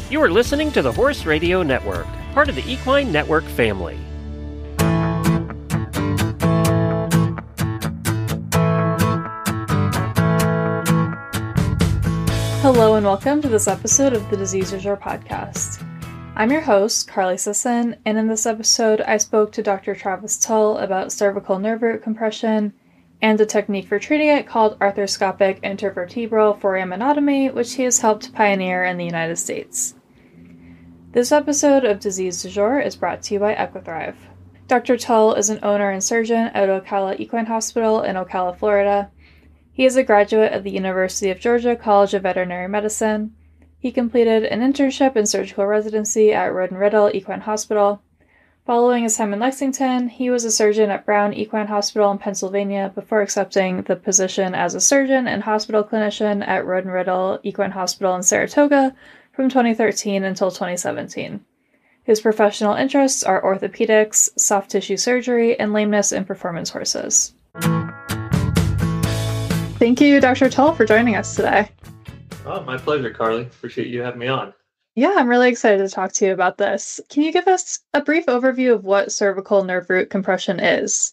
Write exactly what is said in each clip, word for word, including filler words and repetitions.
You are listening to the Horse Radio Network, part of the Equine Network family. Hello and welcome to this episode of the Disease Du Jour podcast. I'm your host, Carly Sisson, and in this episode I spoke to Doctor Travis Tull about cervical nerve root compression and a technique for treating it called arthroscopic intervertebral foraminotomy, which he has helped pioneer in the United States. This episode of Disease Du Jour is brought to you by Equithrive. Doctor Tull is an owner and surgeon at Ocala Equine Hospital in Ocala, Florida. He is a graduate of the University of Georgia College of Veterinary Medicine. He completed an internship and surgical residency at Roden Riddle Equine Hospital. Following his time in Lexington, he was a surgeon at Brown Equine Hospital in Pennsylvania before accepting the position as a surgeon and hospital clinician at Roden Riddle Equine Hospital in Saratoga from twenty thirteen until twenty seventeen. His professional interests are orthopedics, soft tissue surgery, and lameness in performance horses. Thank you, Doctor Tull, for joining us today. Oh, my pleasure, Carly. Appreciate you having me on. Yeah, I'm really excited to talk to you about this. Can you give us a brief overview of what cervical nerve root compression is?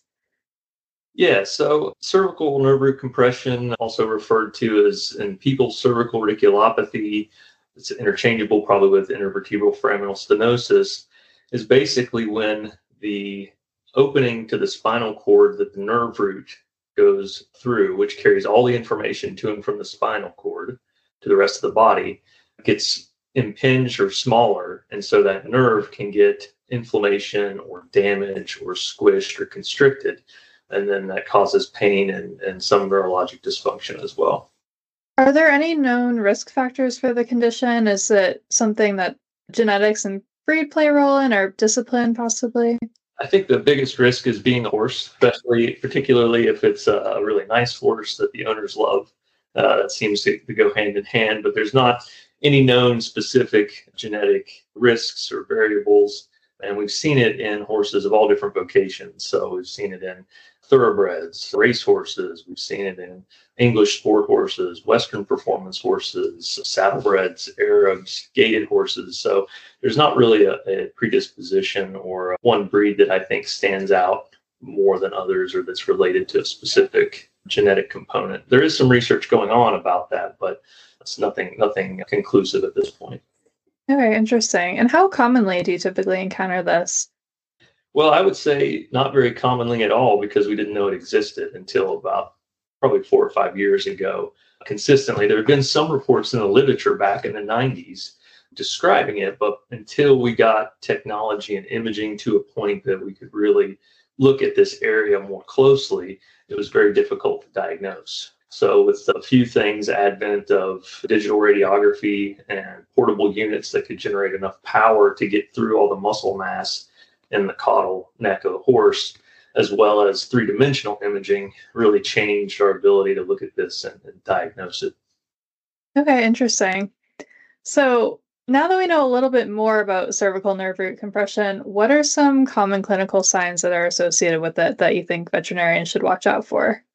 Yeah, so cervical nerve root compression, also referred to as in people cervical radiculopathy, it's interchangeable probably with intervertebral foraminal stenosis, is basically when the opening to the spinal cord that the nerve root goes through, which carries all the information to and from the spinal cord to the rest of the body, gets impinged or smaller, and so that nerve can get inflammation or damage or squished or constricted, and then that causes pain and, and some neurologic dysfunction as well. Are there any known risk factors for the condition? Is it something that genetics and breed play a role in, or discipline possibly? I think the biggest risk is being a horse, especially particularly if it's a really nice horse that the owners love. Uh, that seems to, to go hand in hand, but there's not any known specific genetic risks or variables. And we've seen it in horses of all different vocations. So we've seen it in thoroughbreds, race horses. We've seen it in English sport horses, Western performance horses, saddlebreds, Arabs, gaited horses. So there's not really a, a predisposition or one breed that I think stands out more than others or that's related to a specific genetic component. There is some research going on about that, but it's nothing, nothing conclusive at this point. Okay, interesting. And how commonly do you typically encounter this? Well, I would say not very commonly at all, because we didn't know it existed until about probably four or five years ago. Consistently, there have been some reports in the literature back in the nineties describing it, but until we got technology and imaging to a point that we could really look at this area more closely, it was very difficult to diagnose. So with a few things, advent of digital radiography and portable units that could generate enough power to get through all the muscle mass in the caudal neck of the horse, as well as three-dimensional imaging, really changed our ability to look at this and, and diagnose it. Okay, interesting. So now that we know a little bit more about cervical nerve root compression, what are some common clinical signs that are associated with it that you think veterinarians should watch out for?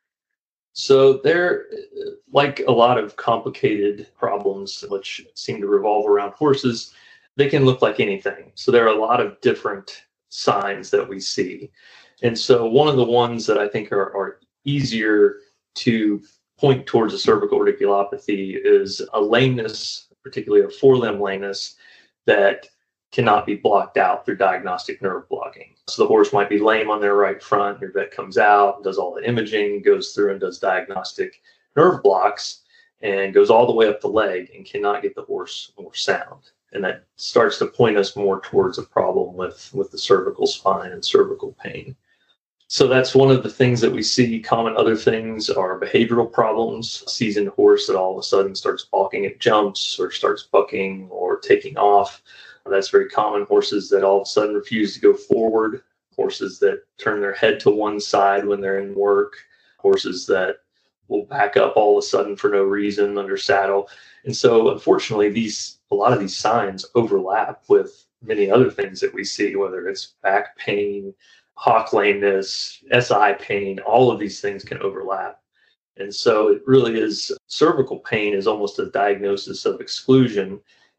So they're, like a lot of complicated problems which seem to revolve around horses, they can look like anything. So there are a lot of different signs that we see. And so one of the ones that I think are, are easier to point towards a cervical radiculopathy is a lameness, particularly a forelimb lameness, that cannot be blocked out through diagnostic nerve blocking. So the horse might be lame on their right front, your vet comes out, does all the imaging, goes through and does diagnostic nerve blocks, and goes all the way up the leg and cannot get the horse more sound. And that starts to point us more towards a problem with, with the cervical spine and cervical pain. So that's one of the things that we see. Common other things are behavioral problems. A seasoned horse that all of a sudden starts balking at jumps or starts bucking or taking off. That's very common. Horses that all of a sudden refuse to go forward. Horses that turn their head to one side when they're in work. Horses that will back up all of a sudden for no reason under saddle. And so unfortunately, these a lot of these signs overlap with many other things that we see, whether it's back pain, hock lameness, S I pain, all of these things can overlap. And so it really is, cervical pain is almost a diagnosis of exclusion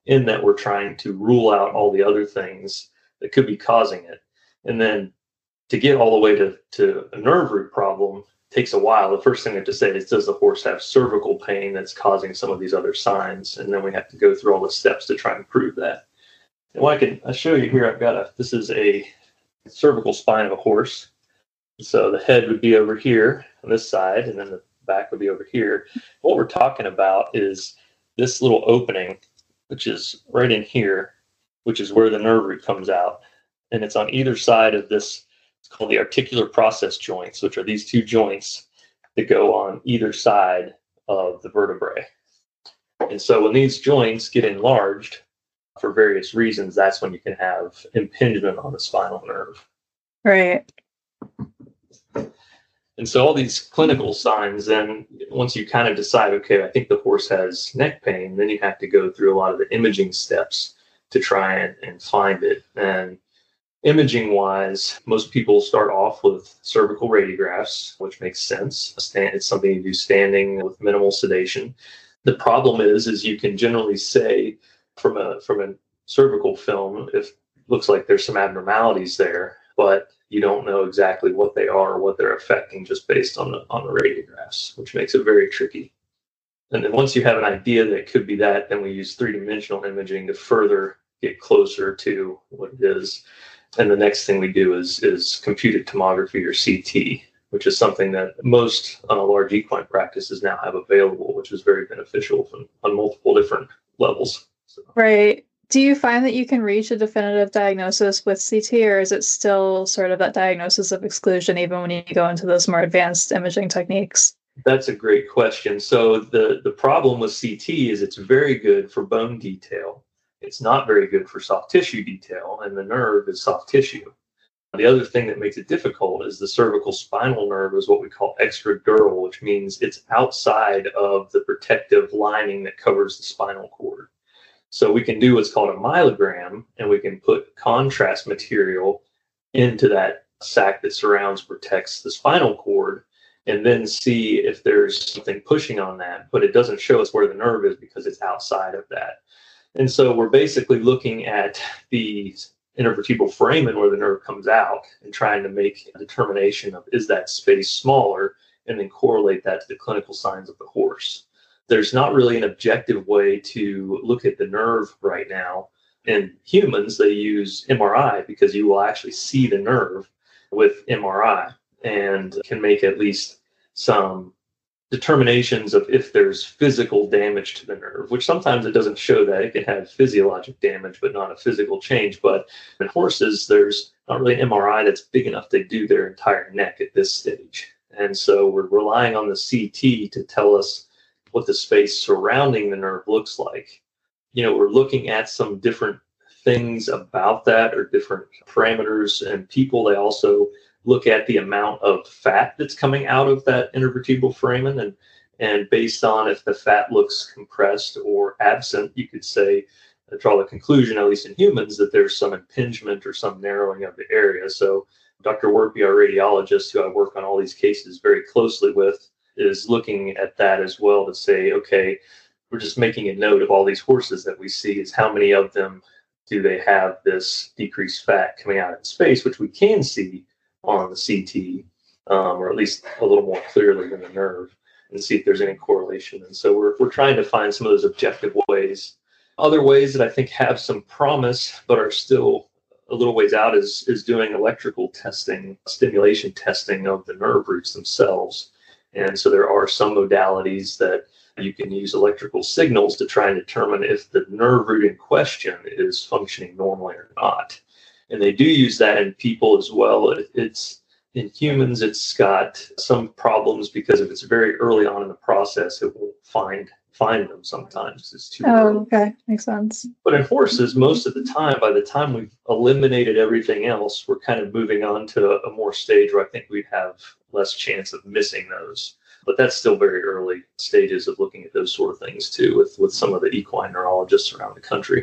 in that we're trying to rule out all the other things that could be causing it. And then to get all the way to, to a nerve root problem takes a while. The first thing I have to say is, does the horse have cervical pain that's causing some of these other signs? And then we have to go through all the steps to try and prove that. And what I can I'll show you here, I've got a, this is a cervical spine of a horse. So the head would be over here on this side, and then the back would be over here. What we're talking about is this little opening, which is right in here, which is where the nerve root comes out. And it's on either side of this. It's called the articular process joints, which are these two joints that go on either side of the vertebrae. And so when these joints get enlarged for various reasons, that's when you can have impingement on the spinal nerve. Right. And so all these clinical signs, then once you kind of decide, okay, I think the horse has neck pain, then you have to go through a lot of the imaging steps to try and, and find it. And imaging wise, most people start off with cervical radiographs, which makes sense. It's something you do standing with minimal sedation. The problem is, is you can generally say from a from a cervical film, if it looks like there's some abnormalities there, but you don't know exactly what they are or what they're affecting just based on the on the radiographs, which makes it very tricky. And then once you have an idea that it could be that, then we use three-dimensional imaging to further get closer to what it is. And the next thing we do is is computed tomography, or C T, which is something that most uh, large equine practices now have available, which is very beneficial from, on multiple different levels. So. Right. Do you find that you can reach a definitive diagnosis with C T, or is it still sort of that diagnosis of exclusion even when you go into those more advanced imaging techniques? That's a great question. So the, the problem with C T is it's very good for bone detail. It's not very good for soft tissue detail, and the nerve is soft tissue. The other thing that makes it difficult is the cervical spinal nerve is what we call extradural, which means it's outside of the protective lining that covers the spinal cord. So we can do what's called a myelogram, and we can put contrast material into that sac that surrounds, protects the spinal cord, and then see if there's something pushing on that. But it doesn't show us where the nerve is because it's outside of that. And so we're basically looking at the intervertebral foramen where the nerve comes out and trying to make a determination of, is that space smaller, and then correlate that to the clinical signs of the horse. There's not really an objective way to look at the nerve right now. In humans, they use M R I because you will actually see the nerve with M R I and can make at least some determinations of if there's physical damage to the nerve, which sometimes it doesn't show that. It can have physiologic damage, but not a physical change. But in horses, there's not really an M R I that's big enough to do their entire neck at this stage. And so we're relying on the C T to tell us what the space surrounding the nerve looks like. You know, we're looking at some different things about that, or different parameters, and people, they also look at the amount of fat that's coming out of that intervertebral foramen, and and based on if the fat looks compressed or absent, you could say, uh, draw the conclusion, at least in humans, that there's some impingement or some narrowing of the area. So Doctor Werpy, our radiologist, who I work on all these cases very closely with, is looking at that as well to say, okay, we're just making a note of all these horses that we see, is how many of them do they have this decreased fat coming out in space, which we can see on the C T, um, or at least a little more clearly than the nerve, and see if there's any correlation. And so we're we're trying to find some of those objective ways. Other ways that I think have some promise but are still a little ways out is is doing electrical testing, stimulation testing of the nerve roots themselves. And so there are some modalities that you can use electrical signals to try and determine if the nerve root in question is functioning normally or not. And they do use that in people as well. It, it's in humans, it's got some problems because if it's very early on in the process, it will find find them sometimes. It's too Oh, early. okay. Makes sense. But in horses, most of the time, by the time we've eliminated everything else, we're kind of moving on to a, a more stage where I think we'd have less chance of missing those. But that's still very early stages of looking at those sort of things too, with, with some of the equine neurologists around the country.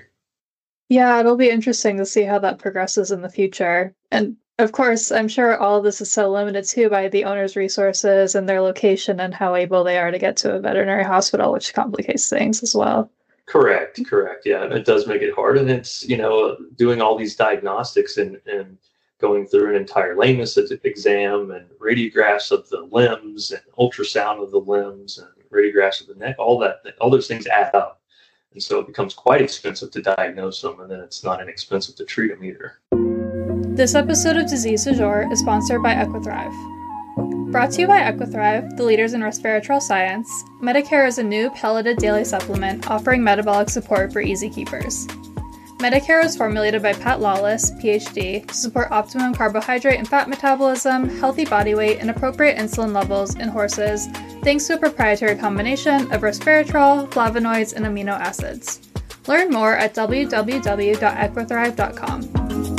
Yeah, it'll be interesting to see how that progresses in the future. And of course, I'm sure all of this is so limited too by the owner's resources and their location and how able they are to get to a veterinary hospital, which complicates things as well. Correct, correct. Yeah, it does make it hard. And it's, you know, doing all these diagnostics and, and going through an entire lameness exam and radiographs of the limbs and ultrasound of the limbs and radiographs of the neck, all that, all those things add up. And so it becomes quite expensive to diagnose them, and then it's not inexpensive to treat them either. This episode of Disease Du Jour is sponsored by Equithrive. Brought to you by Equithrive, the leaders in resveratrol science, Medicare is a new pelleted daily supplement offering metabolic support for easy keepers. Medicare was formulated by Pat Lawless, P H D, to support optimum carbohydrate and fat metabolism, healthy body weight, and appropriate insulin levels in horses, thanks to a proprietary combination of resveratrol, flavonoids, and amino acids. Learn more at w w w dot equithrive dot com.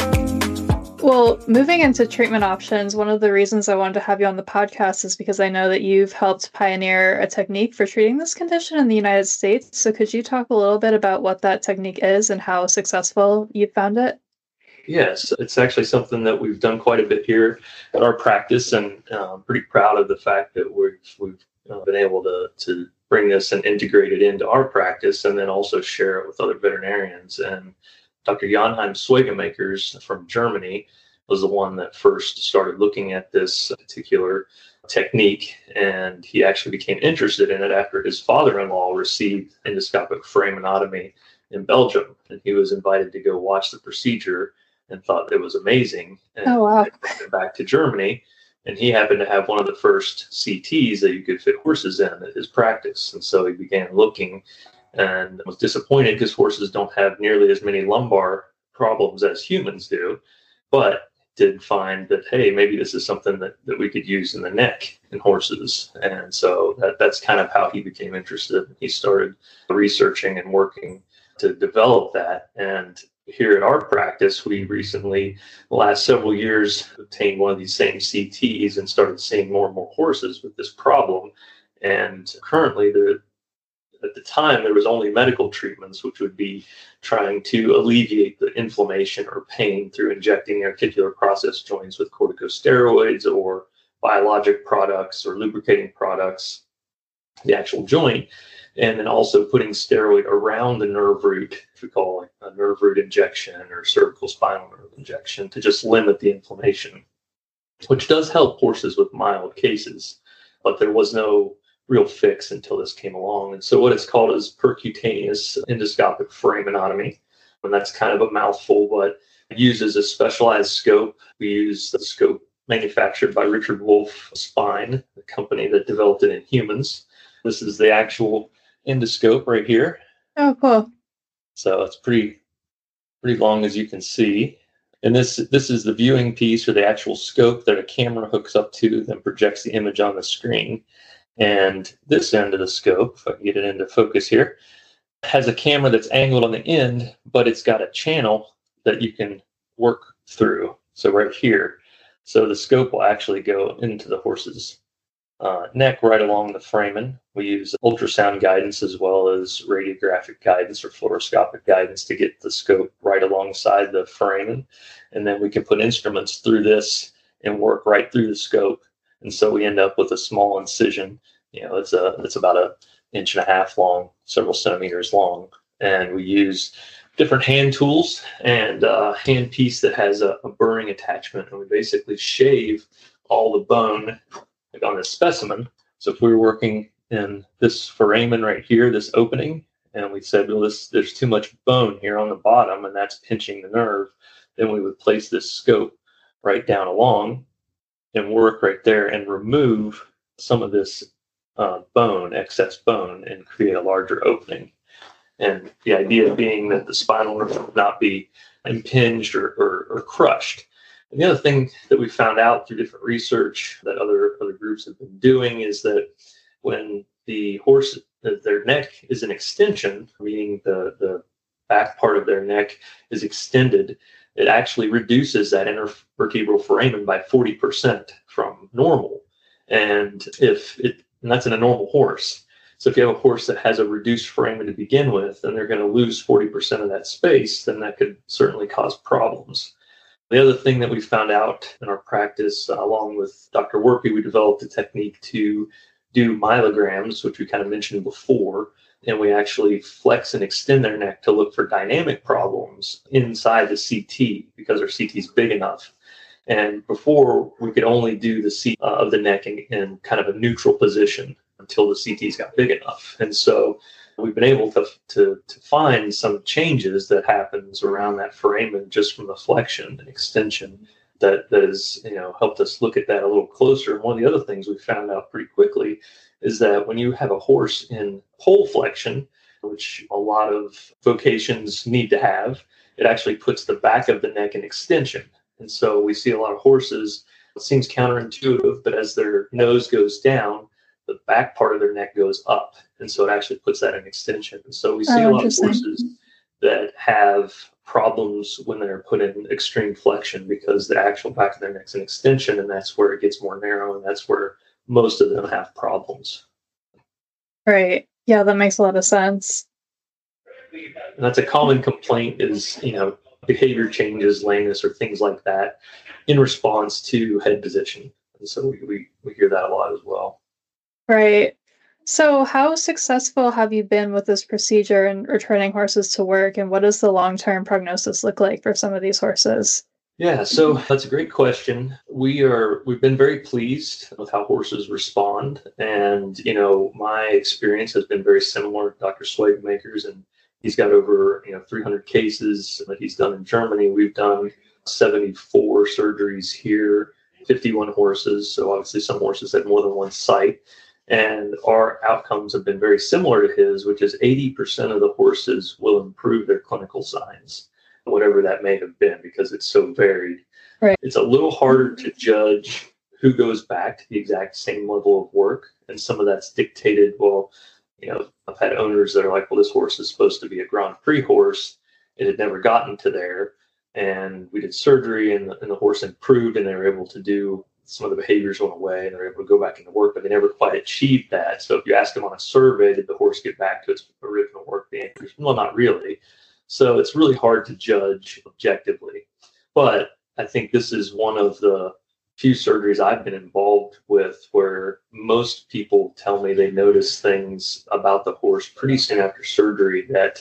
Well, moving into treatment options, one of the reasons I wanted to have you on the podcast is because I know that you've helped pioneer a technique for treating this condition in the United States. So could you talk a little bit about what that technique is and how successful you found it? Yes, it's actually something that we've done quite a bit here at our practice, and uh, I'm pretty proud of the fact that we've, we've uh, been able to, to bring this and integrate it into our practice and then also share it with other veterinarians. And Doctor Janheim Swegemakers from Germany was the one that first started looking at this particular technique, and he actually became interested in it after his father-in-law received endoscopic foraminotomy in Belgium, and he was invited to go watch the procedure and thought it was amazing. And oh, wow. Went back to Germany, and he happened to have one of the first C Ts that you could fit horses in at his practice, and so he began looking and was disappointed because horses don't have nearly as many lumbar problems as humans do, but did find that, hey, maybe this is something that, that we could use in the neck in horses. And so that, that's kind of how he became interested. He started researching and working to develop that. And here at our practice, we recently, the last several years, obtained one of these same C Ts and started seeing more and more horses with this problem. And currently, the at the time, there was only medical treatments, which would be trying to alleviate the inflammation or pain through injecting the articular process joints with corticosteroids or biologic products or lubricating products, the actual joint, and then also putting steroid around the nerve root, if we call it a nerve root injection or cervical spinal nerve injection, to just limit the inflammation, which does help horses with mild cases, but there was no real fix until this came along. And so what it's called is percutaneous endoscopic foraminotomy. And that's kind of a mouthful, but it uses a specialized scope. We use the scope manufactured by Richard Wolf Spine, the company that developed it in humans. This is the actual endoscope right here. Oh, cool. So it's pretty, pretty long, as you can see. And this, this is the viewing piece, or the actual scope that a camera hooks up to, then projects the image on the screen. And this end of the scope, if I can get it into focus here, has a camera that's angled on the end, but it's got a channel that you can work through. So right here, so the scope will actually go into the horse's uh, neck right along the foramen. We use ultrasound guidance as well as radiographic guidance or fluoroscopic guidance to get the scope right alongside the foramen. And then we can put instruments through this and work right through the scope. And so we end up with a small incision. You know, it's a it's about an inch and a half long, several centimeters long. And we use different hand tools and a hand piece that has a, a burring attachment. And we basically shave all the bone like on this specimen. So if we were working in this foramen right here, this opening, and we said, well, this, there's too much bone here on the bottom, and that's pinching the nerve, then we would place this scope right down along and work right there and remove some of this uh, bone, excess bone, and create a larger opening. And the idea being that the spinal nerve would not be impinged or, or, or crushed. And the other thing that we found out through different research that other, other groups have been doing is that when the horse, their neck is an extension, meaning the, the back part of their neck is extended, it actually reduces that intervertebral foramen by forty percent from normal. And if it, and that's in a normal horse. So if you have a horse that has a reduced foramen to begin with, and they're going to lose forty percent of that space, then that could certainly cause problems. The other thing that we found out in our practice, uh, along with Doctor Werpy, we developed a technique to do myelograms, which we kind of mentioned before, and we actually flex and extend their neck to look for dynamic problems inside the C T because our C T is big enough. And before, we could only do the C T uh, of the neck in, in kind of a neutral position until the C Ts got big enough. And so we've been able to, to, to find some changes that happens around that foramen just from the flexion and extension that, that has, you know, helped us look at that a little closer. And one of the other things we found out pretty quickly is that when you have a horse in pole flexion, which a lot of vocations need to have, it actually puts the back of the neck in extension. And so we see a lot of horses, it seems counterintuitive, but as their nose goes down, the back part of their neck goes up. And so it actually puts that in extension. And so we see Oh, a lot of horses that have problems when they're put in extreme flexion because the actual back of their neck's an extension, and that's where it gets more narrow, and that's where most of them have problems. Right. Yeah, that makes a lot of sense. And that's a common complaint is, you know, behavior changes, lameness, or things like that in response to head position. And so we, we, we hear that a lot as well. Right. So how successful have you been with this procedure and returning horses to work, and what does the long-term prognosis look like for some of these horses? Yeah, so that's a great question. We are we've been very pleased with how horses respond, and you know, my experience has been very similar to Doctor Schweigenmaker's, and he's got over you know three hundred cases that he's done in Germany. We've done seventy-four surgeries here, fifty-one horses. So obviously, some horses had more than one site. And our outcomes have been very similar to his, which is eighty percent of the horses will improve their clinical signs, whatever that may have been, because it's so varied. Right. It's a little harder to judge who goes back to the exact same level of work. And some of that's dictated, well, you know, I've had owners that are like, well, this horse is supposed to be a Grand Prix horse. It had never gotten to there. And we did surgery, and the, and the horse improved, and they were able to do some of the behaviors went away and they're able to go back into work, but they never quite achieved that. So if you ask them on a survey, did the horse get back to its original work? The answer is, well, not really. So it's really hard to judge objectively. But I think this is one of the few surgeries I've been involved with where most people tell me they notice things about the horse pretty soon after surgery that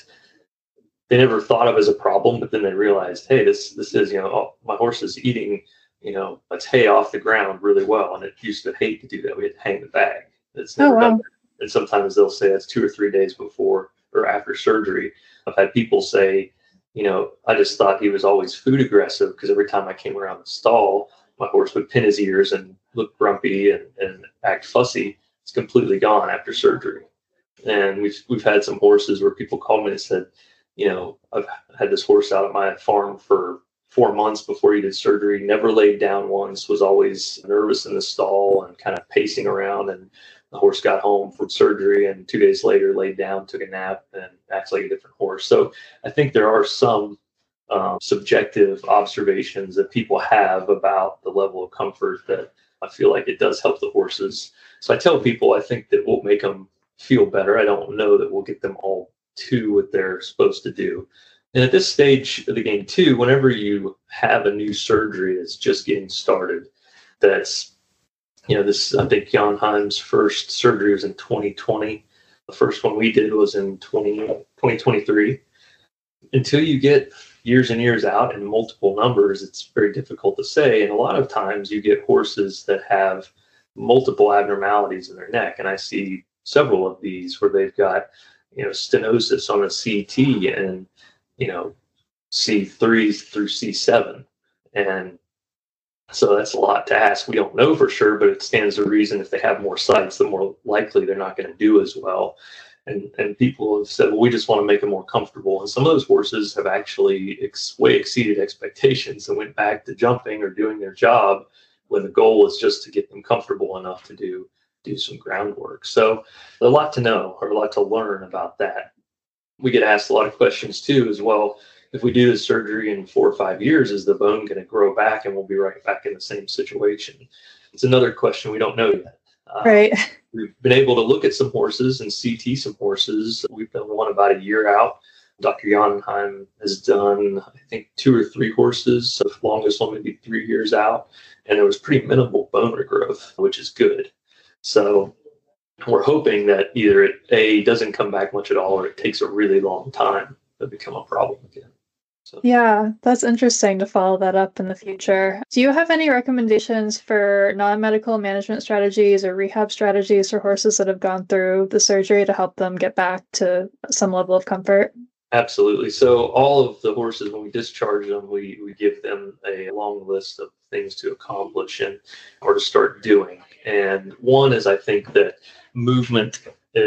they never thought of as a problem, but then they realized, hey, this this is, you know, oh, my horse is eating you know, it's hay off the ground really well. And it used to hate to do that. We had to hang the bag. It's never Oh, wow. done that. And sometimes they'll say it's two or three days before or after surgery. I've had people say, you know, I just thought he was always food aggressive because every time I came around the stall, my horse would pin his ears and look grumpy and, and act fussy. It's completely gone after surgery. And we've, we've had some horses where people called me and said, you know, I've had this horse out at my farm for four months before he did surgery, never laid down once, was always nervous in the stall and kind of pacing around. And the horse got home from surgery and two days later laid down, took a nap, and acts like a different horse. So I think there are some um, subjective observations that people have about the level of comfort that I feel like it does help the horses. So I tell people I think that we'll make them feel better. I don't know that we'll get them all to what they're supposed to do. And at this stage of the game, too, whenever you have a new surgery that's just getting started, that's, you know, this, I think Jan Heim's first surgery was in twenty twenty. The first one we did was in twenty twenty-three. Until you get years and years out and multiple numbers, it's very difficult to say. And a lot of times you get horses that have multiple abnormalities in their neck. And I see several of these where they've got, you know, stenosis on a C T and, you know, C three through C seven. And so that's a lot to ask. We don't know for sure, but it stands to reason if they have more sites, the more likely they're not going to do as well. And and people have said, well, we just want to make them more comfortable. And some of those horses have actually ex- way exceeded expectations and went back to jumping or doing their job when the goal is just to get them comfortable enough to do do some groundwork. So a lot to know or a lot to learn about that. We get asked a lot of questions too, as well. If we do this surgery in four or five years, is the bone going to grow back and we'll be right back in the same situation? It's another question we don't know yet. Uh, Right. We've been able to look at some horses and C T some horses. We've done one about a year out. Doctor Janheim has done, I think, two or three horses. So the longest one maybe three years out. And there was pretty minimal bone regrowth, which is good. So we're hoping that either it A, doesn't come back much at all, or it takes a really long time to become a problem again. So. Yeah, that's interesting to follow that up in the future. Do you have any recommendations for non-medical management strategies or rehab strategies for horses that have gone through the surgery to help them get back to some level of comfort? Absolutely. So all of the horses, when we discharge them, we, we give them a long list of things to accomplish and or to start doing. And one is, I think, that movement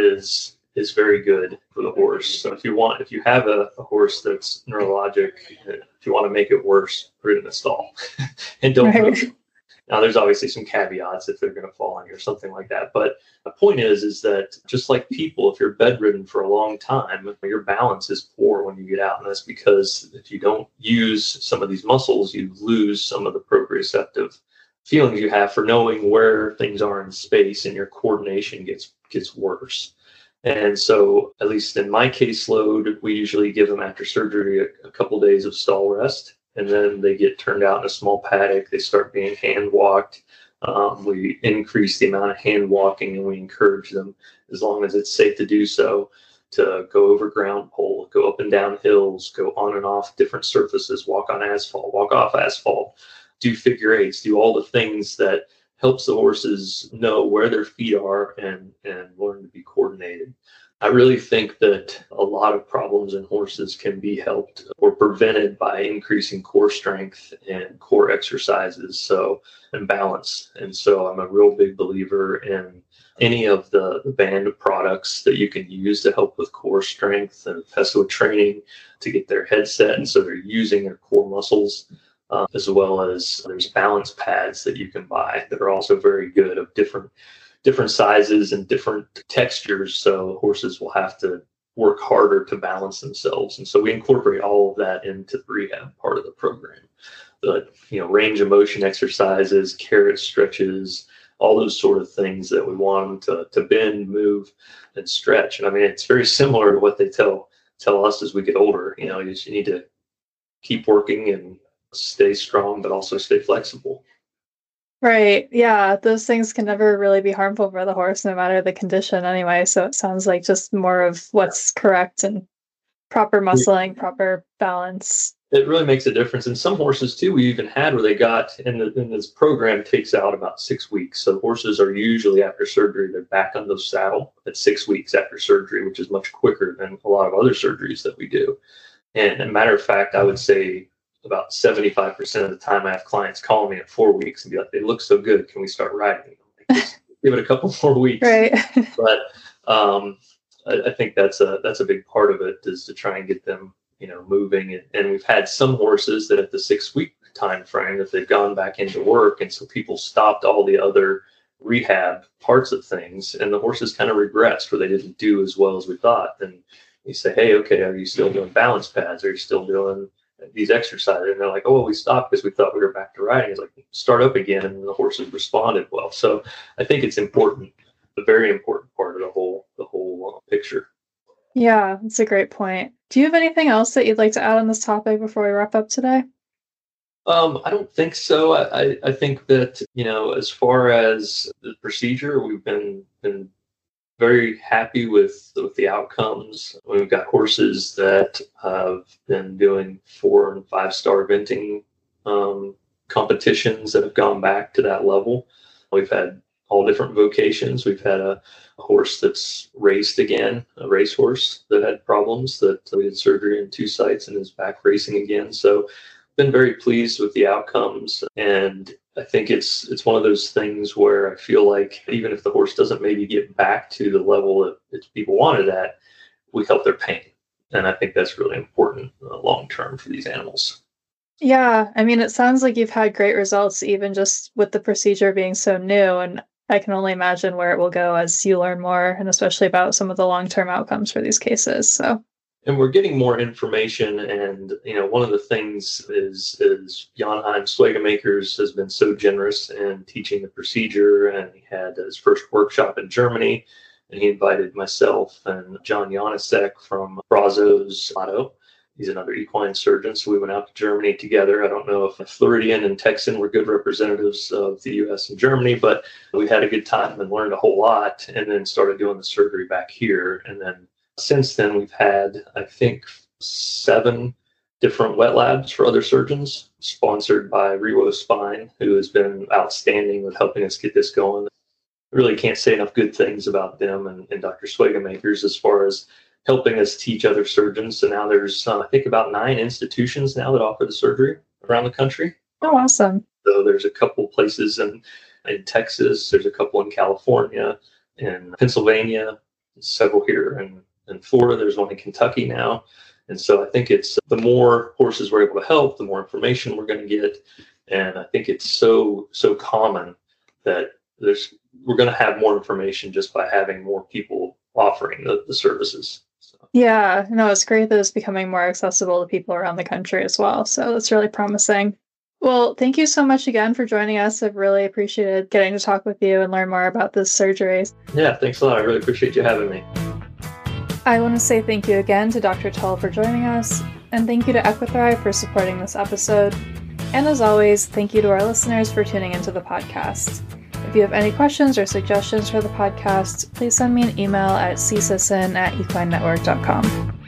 is is very good for the horse. So if you want, if you have a, a horse that's neurologic, if you want to make it worse, put it in a stall and don't right. move. Now, there's obviously some caveats if they're going to fall on you or something like that. But the point is, is that just like people, if you're bedridden for a long time, your balance is poor when you get out. And that's because if you don't use some of these muscles, you lose some of the proprioceptive feelings you have for knowing where things are in space, and your coordination gets gets worse. And so, at least in my caseload, we usually give them after surgery a, a couple days of stall rest, and then they get turned out in a small paddock. They start being hand walked. Um, we increase the amount of hand walking, and we encourage them, as long as it's safe to do so, to go over ground pole, go up and down hills, go on and off different surfaces, walk on asphalt, walk off asphalt, do figure eights, do all the things that helps the horses know where their feet are and, and learn to be coordinated. I really think that a lot of problems in horses can be helped or prevented by increasing core strength and core exercises, so and balance. And so I'm a real big believer in any of the, the band of products that you can use to help with core strength and Pessoa training to get their head set, and so they're using their core muscles. Uh, as well as there's balance pads that you can buy that are also very good, of different different sizes and different textures. So horses will have to work harder to balance themselves. And so we incorporate all of that into the rehab part of the program. The you know range of motion exercises, carrot stretches, all those sort of things that we want them to, to bend, move, and stretch. And I mean, it's very similar to what they tell tell us as we get older. You know, you just you need to keep working and stay strong, but also stay flexible. Right. Yeah. Those things can never really be harmful for the horse, no matter the condition anyway. So it sounds like just more of what's correct and proper muscling, proper balance. It really makes a difference. And some horses too, we even had where they got in, the, in this program takes out about six weeks. So horses are usually after surgery, they're back on the saddle at six weeks after surgery, which is much quicker than a lot of other surgeries that we do. And as a matter of fact, I would say about seventy-five percent of the time I have clients calling me at four weeks and be like, they look so good, can we start riding? Like, give it a couple more weeks. Right. But um, I, I think that's a that's a big part of it, is to try and get them, you know, moving. And, and we've had some horses that at the six week time frame that they've gone back into work, and so people stopped all the other rehab parts of things, and the horses kind of regressed where they didn't do as well as we thought. And you say, hey, okay, are you still doing balance pads? Are you still doing these exercises? And they're like, oh, well, we stopped because we thought we were back to riding. It's like, start up again, and the horses responded well. So I think it's important, a very important part of the whole the whole uh, picture. Yeah, that's a great point. Do you have anything else that you'd like to add on this topic before we wrap up today? Um, I don't think so. I, I, I think that, you know, as far as the procedure, we've been been very happy with with the outcomes. We've got horses that have been doing four and five star eventing um, competitions that have gone back to that level. We've had all different vocations. We've had a, a horse that's raced again, a racehorse that had problems that we did surgery in two sites and is back racing again. So been very pleased with the outcomes. And I think it's it's one of those things where I feel like even if the horse doesn't maybe get back to the level that, that people wanted at, we help their pain. And I think that's really important uh, long term for these animals. Yeah, I mean, it sounds like you've had great results, even just with the procedure being so new. And I can only imagine where it will go as you learn more, and especially about some of the long-term outcomes for these cases. So, and we're getting more information. And, you know, one of the things is, is Jan-Hein Swegemakers has been so generous in teaching the procedure. And he had his first workshop in Germany, and he invited myself and John Janasek from Brazos Auto. He's another equine surgeon, so we went out to Germany together. I don't know if Floridian and Texan were good representatives of the U S and Germany, but we had a good time and learned a whole lot, and then started doing the surgery back here. And then since then, we've had, I think, seven different wet labs for other surgeons, sponsored by Rewo Spine, who has been outstanding with helping us get this going. I really can't say enough good things about them and, and Doctor Swagemakers as far as helping us teach other surgeons. So now there's, uh, I think, about nine institutions now that offer the surgery around the country. Oh, awesome. So there's a couple places in, in Texas, there's a couple in California, in Pennsylvania, several here in, in Florida, there's one in Kentucky now. And so I think it's the more horses we're able to help, the more information we're going to get. And I think it's so, so common that there's we're going to have more information just by having more people offering the, the services. So. Yeah, no, it's great that it's becoming more accessible to people around the country as well. So that's really promising. Well, thank you so much again for joining us. I've really appreciated getting to talk with you and learn more about this surgery. Yeah, thanks a lot. I really appreciate you having me. I want to say thank you again to Doctor Tull for joining us, and thank you to Equithrive for supporting this episode. And as always, thank you to our listeners for tuning into the podcast. If you have any questions or suggestions for the podcast, please send me an email at c sisson at equine network dot com.